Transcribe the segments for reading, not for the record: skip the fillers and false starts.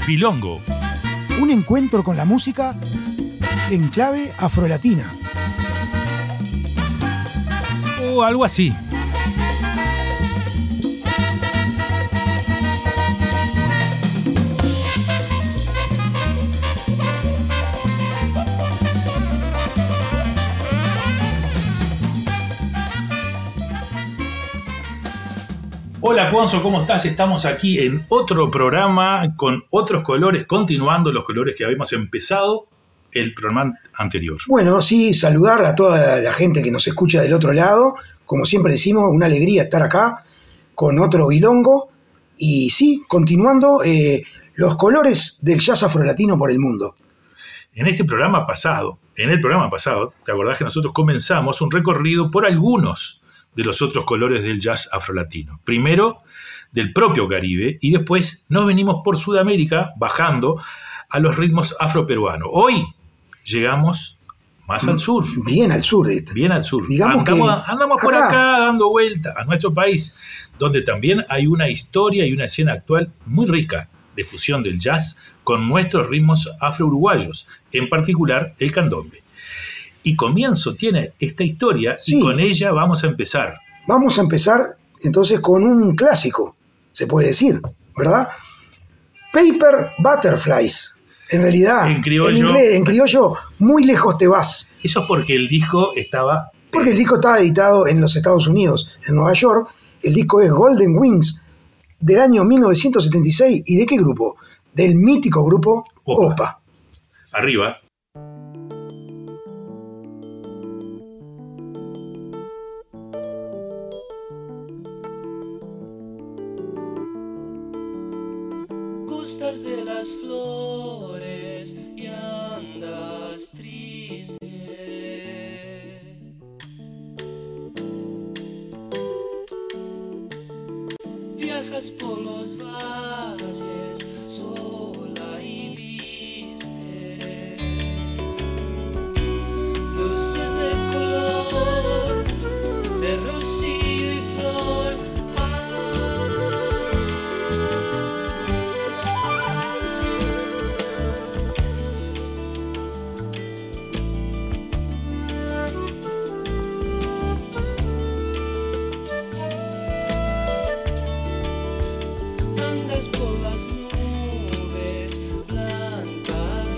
Bilongo. Un encuentro con la música en clave afrolatina. O algo así. Hola Ponzo, ¿cómo estás? Estamos aquí en otro programa con otros colores, continuando los colores que habíamos empezado el programa anterior. Bueno, sí, saludar a toda la gente que nos escucha del otro lado. Como siempre decimos, una alegría estar acá con otro Bilongo. Y sí, continuando los colores del jazz afrolatino por el mundo. En el programa pasado, ¿te acordás que nosotros comenzamos un recorrido por algunos de los otros colores del jazz afrolatino? Primero del propio Caribe y después nos venimos por Sudamérica bajando a los ritmos afroperuanos. Hoy llegamos más al sur. Bien al sur. Bien al sur. Digamos andamos por acá dando vuelta a nuestro país, donde también hay una historia y una escena actual muy rica de fusión del jazz con nuestros ritmos afro-uruguayos, en particular el candombe. Y comienzo tiene esta historia, sí, y con ella vamos a empezar. Vamos a empezar entonces con un clásico, se puede decir, ¿verdad? Paper Butterflies. En realidad, en criollo, Muy lejos te vas. Eso es porque el disco estaba... Porque el disco estaba editado en los Estados Unidos, en Nueva York. El disco es Golden Wings, del año 1976. ¿Y de qué grupo? Del mítico grupo Opa. Arriba. Gustas de las flores y andas triste. Viajas por los valles sola y viste luces de color, de rocío y flor. Por las nubes blancas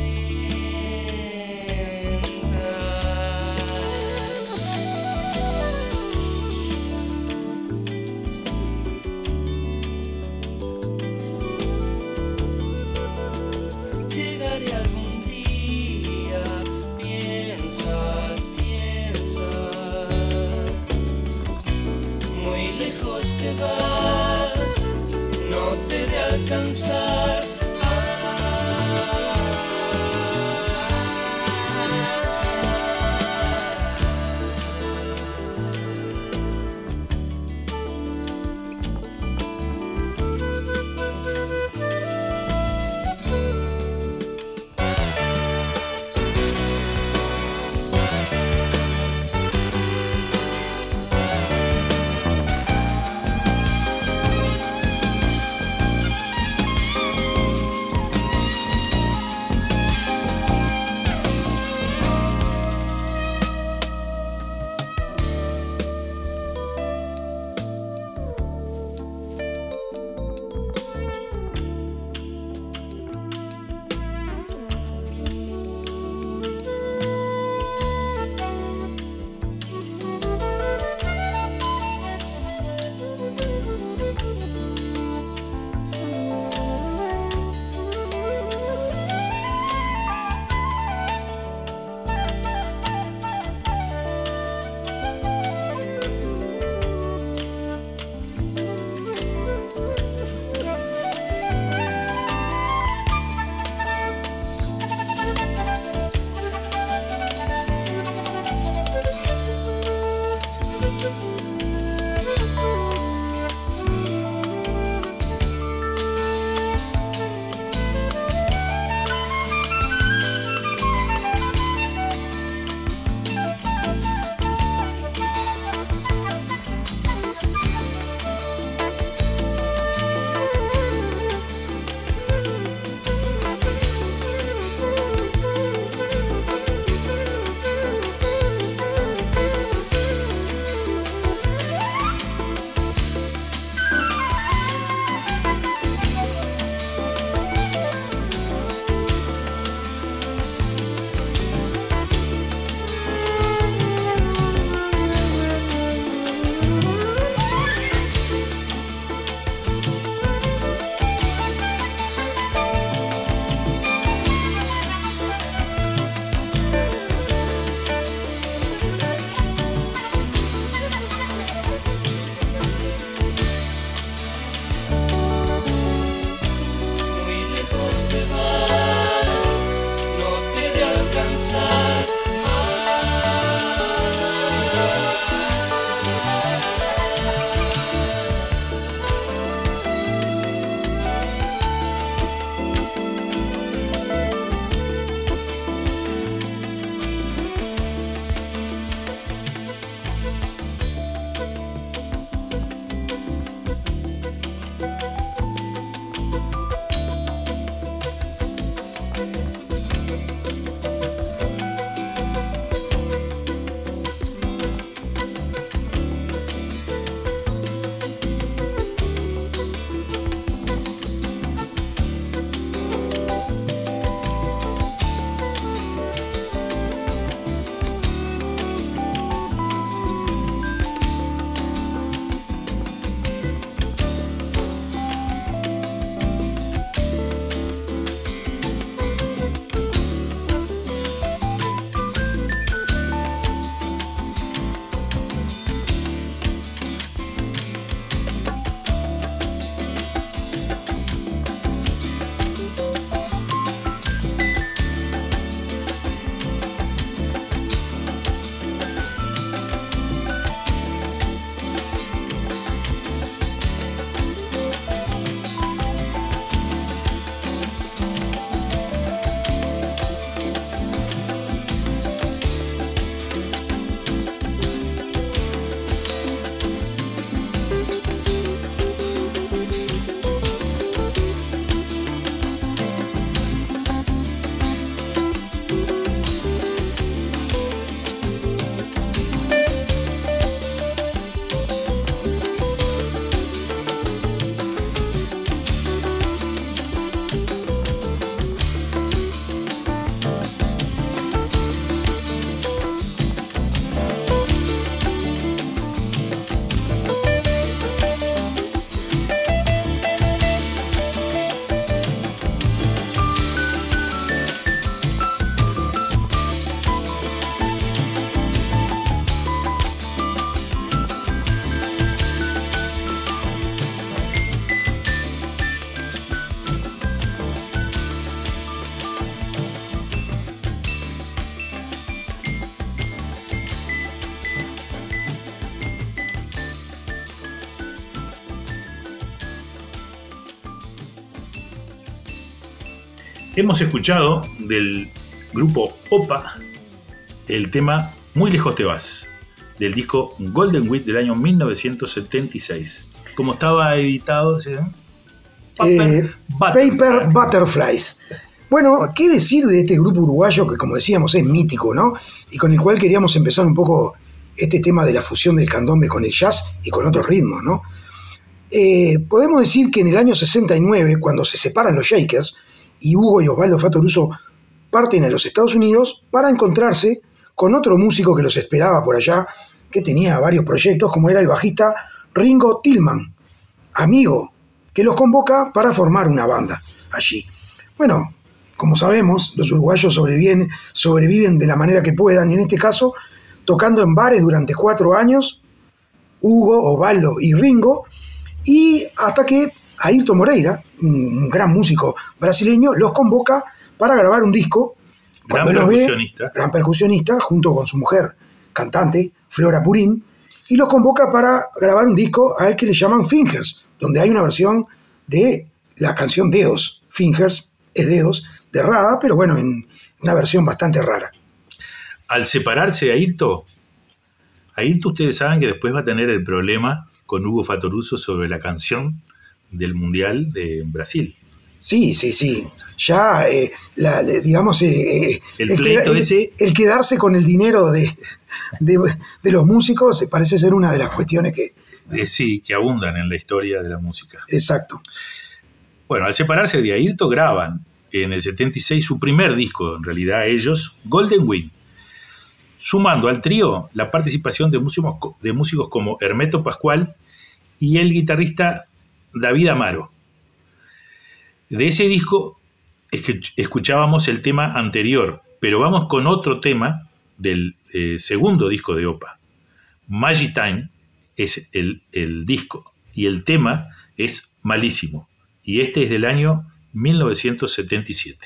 lentas. Llegaré algún día, piensas, muy lejos te vas, no te de alcanzar. Hemos escuchado del grupo OPA el tema Muy lejos te vas, del disco Golden Weed del año 1976. Como estaba editado, ¿sí? Paper Butterflies. Bueno, ¿qué decir de este grupo uruguayo que, como decíamos, es mítico, ¿no? Y con el cual queríamos empezar un poco este tema de la fusión del candombe con el jazz y con otros ritmos, ¿no? Podemos decir que en el año 69, cuando se separan los Shakers y Hugo y Osvaldo Fattoruso parten a los Estados Unidos para encontrarse con otro músico que los esperaba por allá, que tenía varios proyectos, como era el bajista Ringo Tillman, amigo, que los convoca para formar una banda allí. Bueno, como sabemos, los uruguayos sobreviven de la manera que puedan, y en este caso, tocando en bares durante 4 años, Hugo, Osvaldo y Ringo, y hasta que Airto Moreira, un gran músico brasileño, los convoca para grabar un disco. Cuando los ve, gran percusionista, junto con su mujer, cantante, Flora Purim, y los convoca para grabar un disco al que le llaman Fingers, donde hay una versión de la canción Dedos. Fingers es Dedos, de Rada, pero bueno, en una versión bastante rara. Al separarse de Airto ustedes saben que después va a tener el problema con Hugo Fattoruso sobre la canción del Mundial de Brasil. Sí. Ya, digamos, el quedarse con el dinero de los músicos parece ser una de las cuestiones que abundan en la historia de la música. Exacto. Bueno, al separarse de Airto graban en el 76 su primer disco, en realidad ellos, Golden Weed, sumando al trío la participación de músicos como Hermeto Pascual y el guitarrista David Amaro. De ese disco escuchábamos el tema anterior, pero vamos con otro tema del segundo disco de OPA. Magic Time es el disco y el tema es malísimo, y este es del año 1977.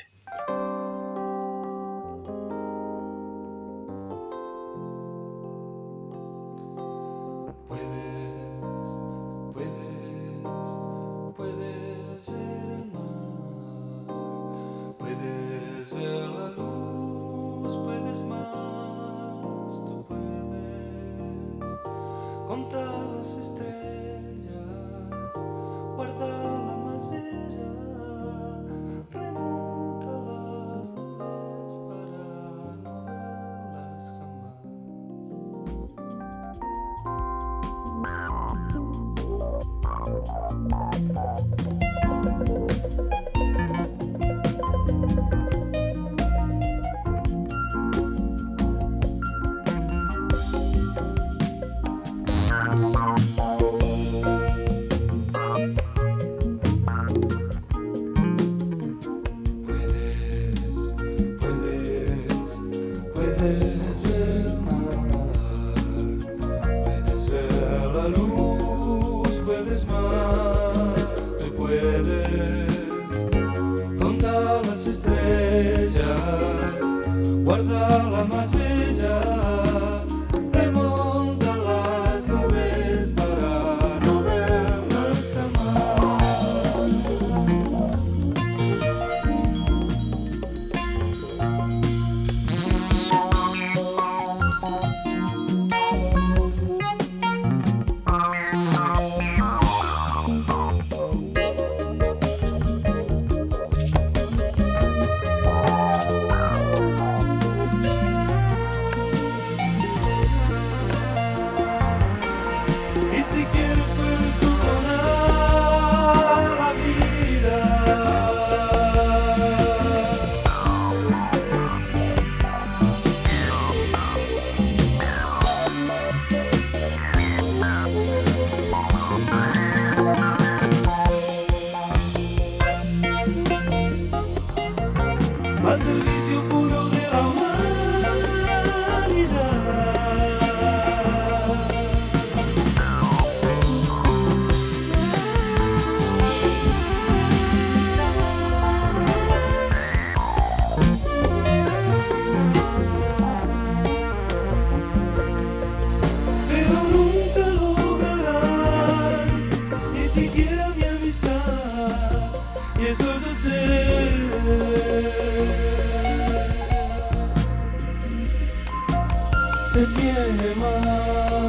Siquiera mi amistad, y eso yo sé. te tiene mal.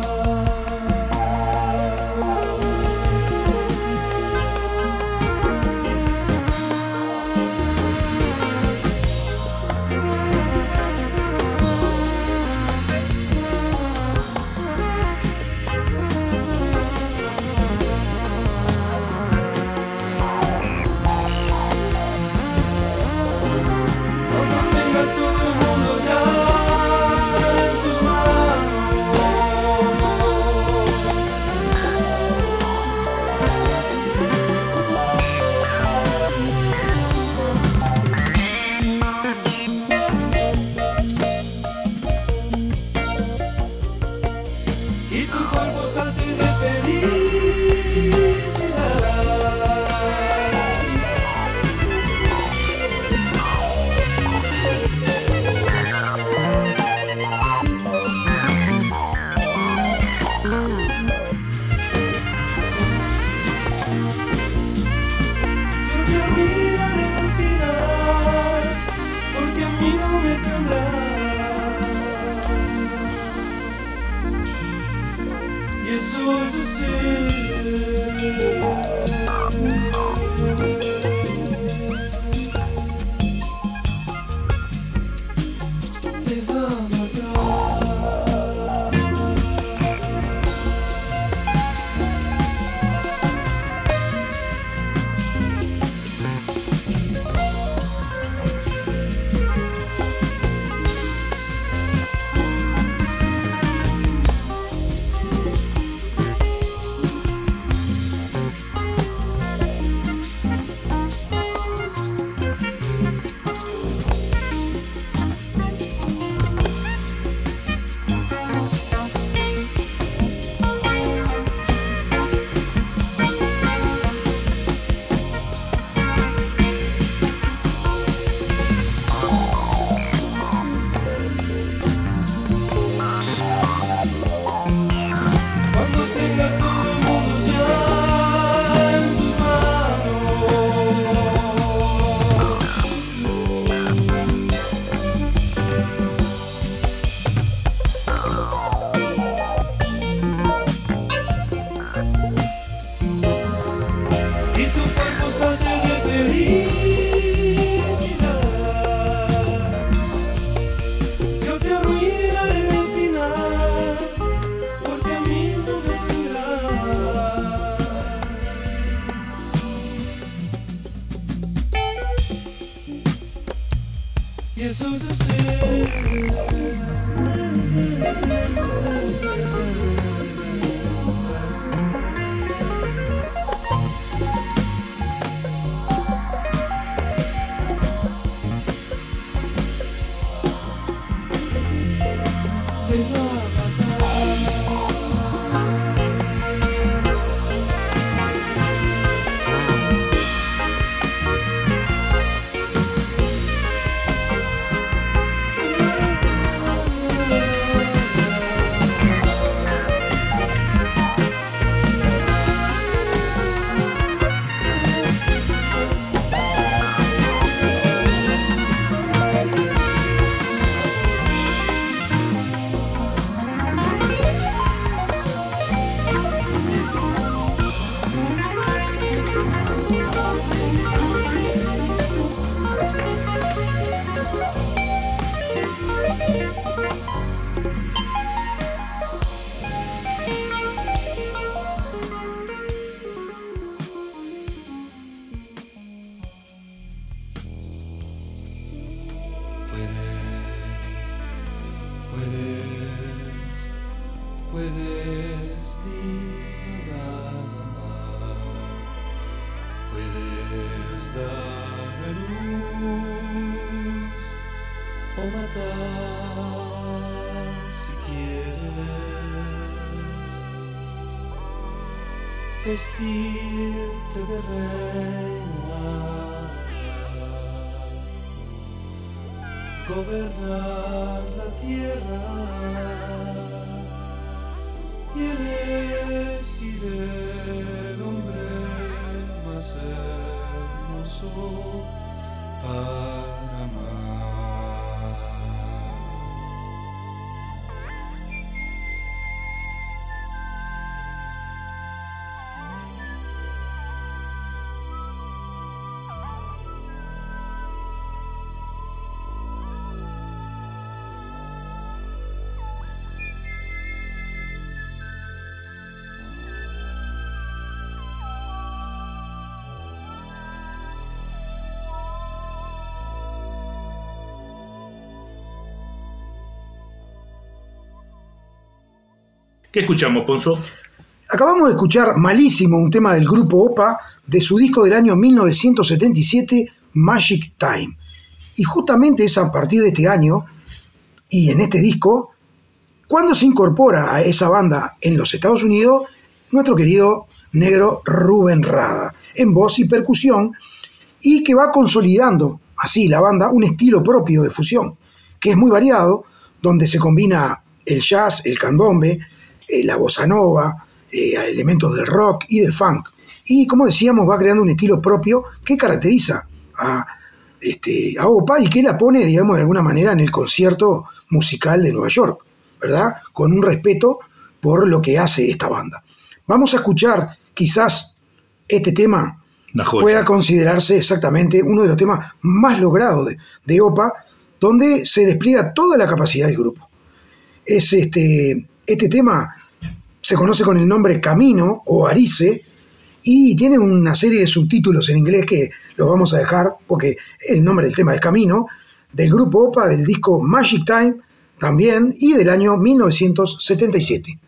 Vestirte de reina, gobernar la tierra y elegir el hombre más hermoso para ¿Qué escuchamos, Ponzo? Acabamos de escuchar Malísimo, un tema del grupo OPA de su disco del año 1977, Magic Time. Y justamente es a partir de este año y en este disco cuando se incorpora a esa banda en los Estados Unidos nuestro querido negro Rubén Rada, en voz y percusión, y que va consolidando así la banda un estilo propio de fusión, que es muy variado, donde se combina el jazz, el candombe, la bossa nova, elementos del rock y del funk. Y como decíamos, va creando un estilo propio que caracteriza a OPA y que la pone, digamos, de alguna manera en el concierto musical de Nueva York, ¿verdad? Con un respeto por lo que hace esta banda. Vamos a escuchar quizás este tema pueda considerarse exactamente uno de los temas más logrados de OPA, donde se despliega toda la capacidad del grupo. Es este tema se conoce con el nombre Camino o Arice y tiene una serie de subtítulos en inglés que los vamos a dejar porque el nombre del tema es Camino, del grupo OPA, del disco Magic Time también y del año 1977.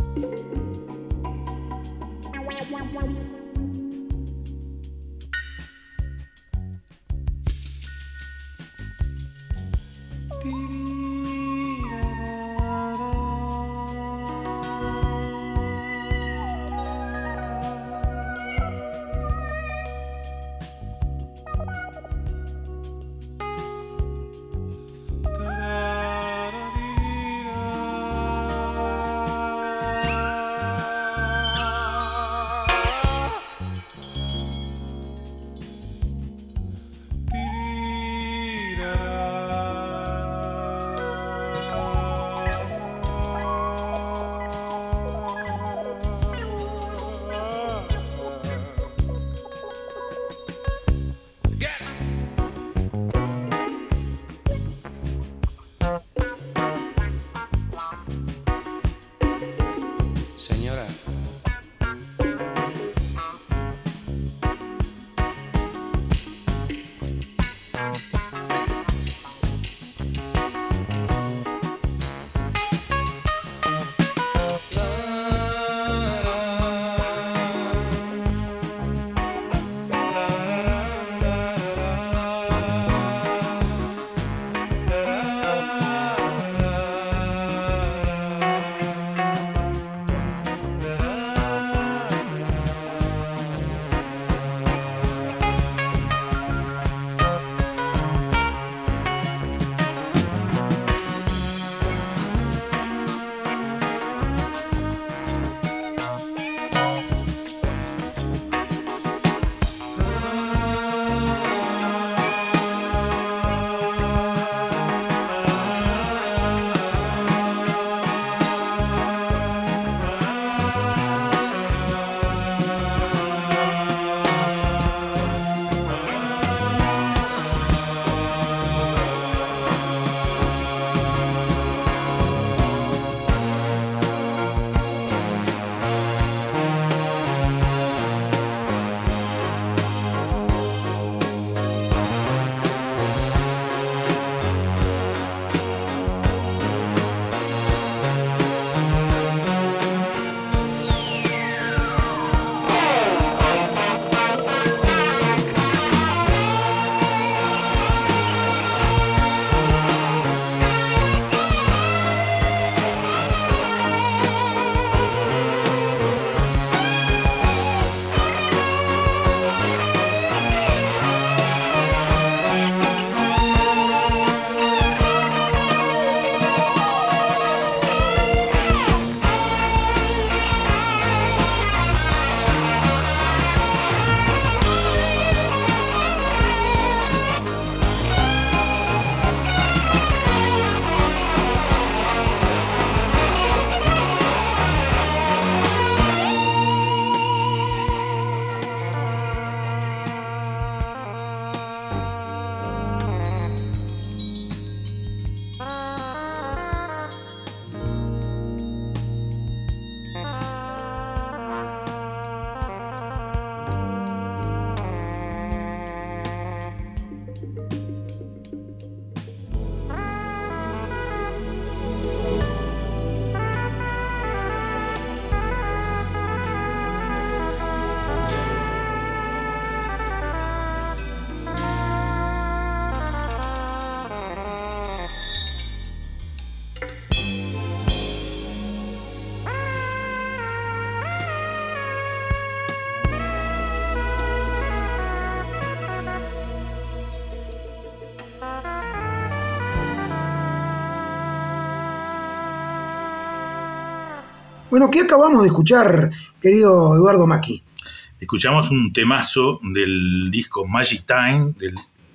Bueno, ¿qué acabamos de escuchar, querido Eduardo Macchi? Escuchamos un temazo del disco Magic Time, del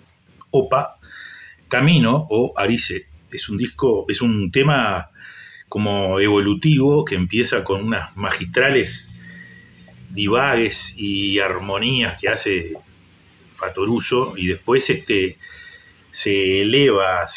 OPA, Camino o Arice. Es un tema como evolutivo que empieza con unas magistrales divagues y armonías que hace Fattoruso y después se eleva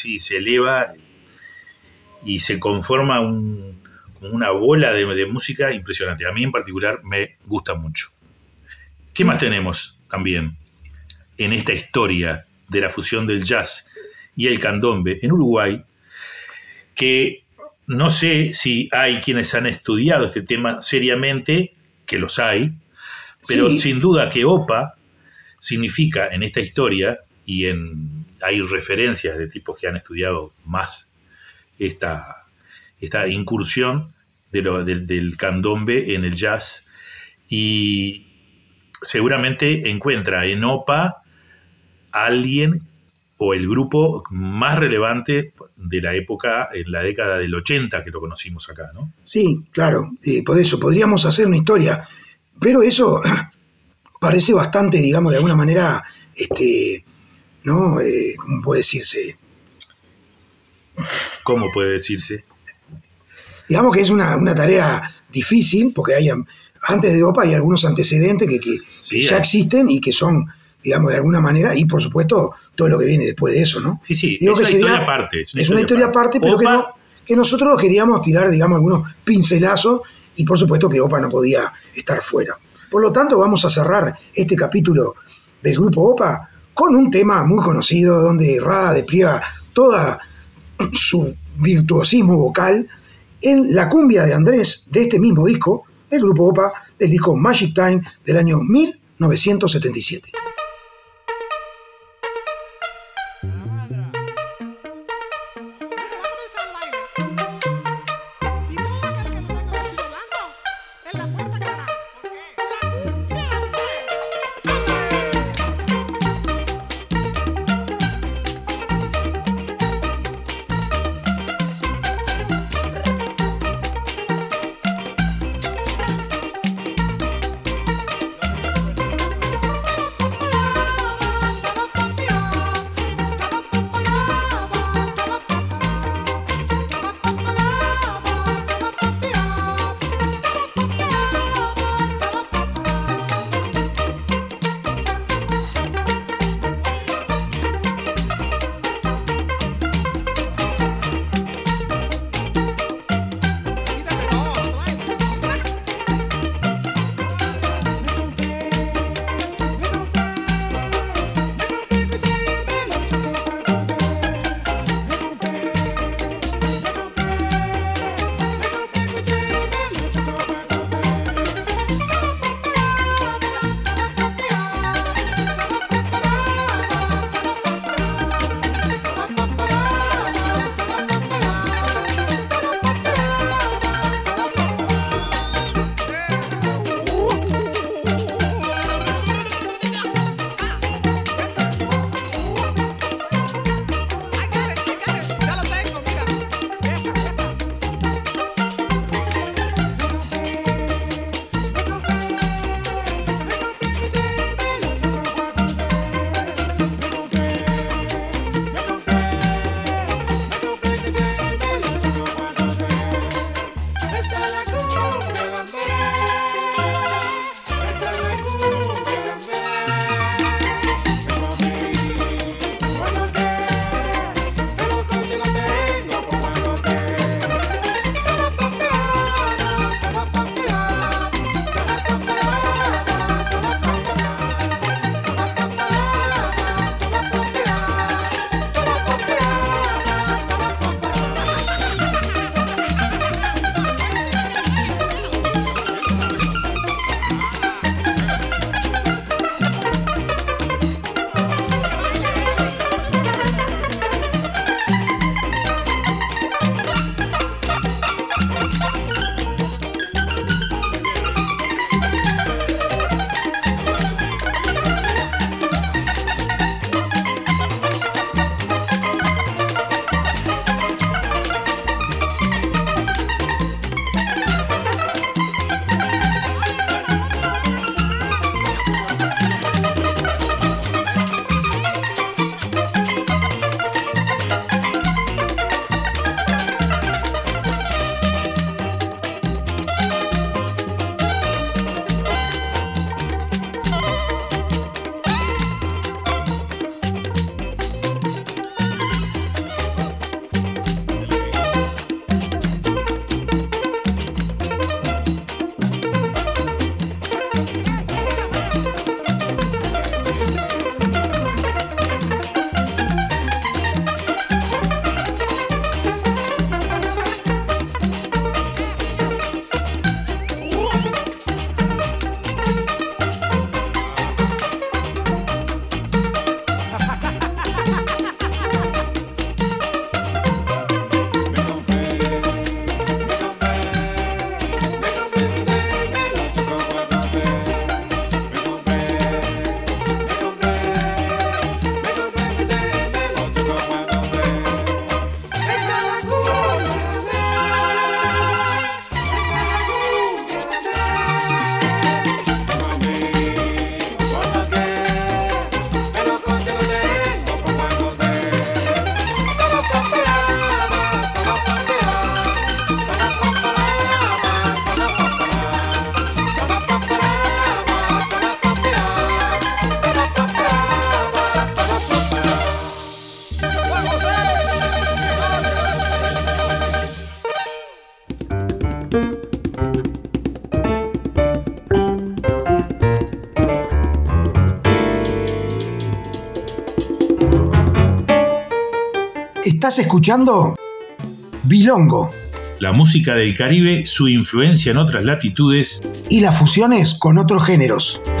y se conforma una bola de música impresionante. A mí en particular me gusta mucho. ¿Qué más tenemos también en esta historia de la fusión del jazz y el candombe en Uruguay? Que no sé si hay quienes han estudiado este tema seriamente, que los hay, pero Sí. sin duda que OPA significa en esta historia, hay referencias de tipos que han estudiado más esta incursión del candombe en el jazz, y seguramente encuentra en OPA alguien o el grupo más relevante de la época, en la década del 80 que lo conocimos acá, ¿no? Sí, claro, por eso podríamos hacer una historia, pero eso parece bastante, digamos, de alguna manera, ¿no? ¿Cómo puede decirse? ¿Cómo puede decirse? Digamos que es una tarea difícil, porque antes de OPA hay algunos antecedentes que Sí, ya hay. existen y que son, digamos, de alguna manera, y por supuesto todo lo que viene después de eso, ¿no? Sí, sí, Digo es que una sería- historia aparte. Es una historia aparte, pero OPA, que nosotros queríamos tirar, digamos, algunos pincelazos, y por supuesto que OPA no podía estar fuera. Por lo tanto, vamos a cerrar este capítulo del grupo OPA con un tema muy conocido, donde Rada despliega toda su virtuosismo vocal en la cumbia de Andrés, de este mismo disco, del grupo OPA, del disco Magic Time del año 1977. Estás escuchando Bilongo. La música del Caribe, su influencia en otras latitudes Y las fusiones con otros géneros.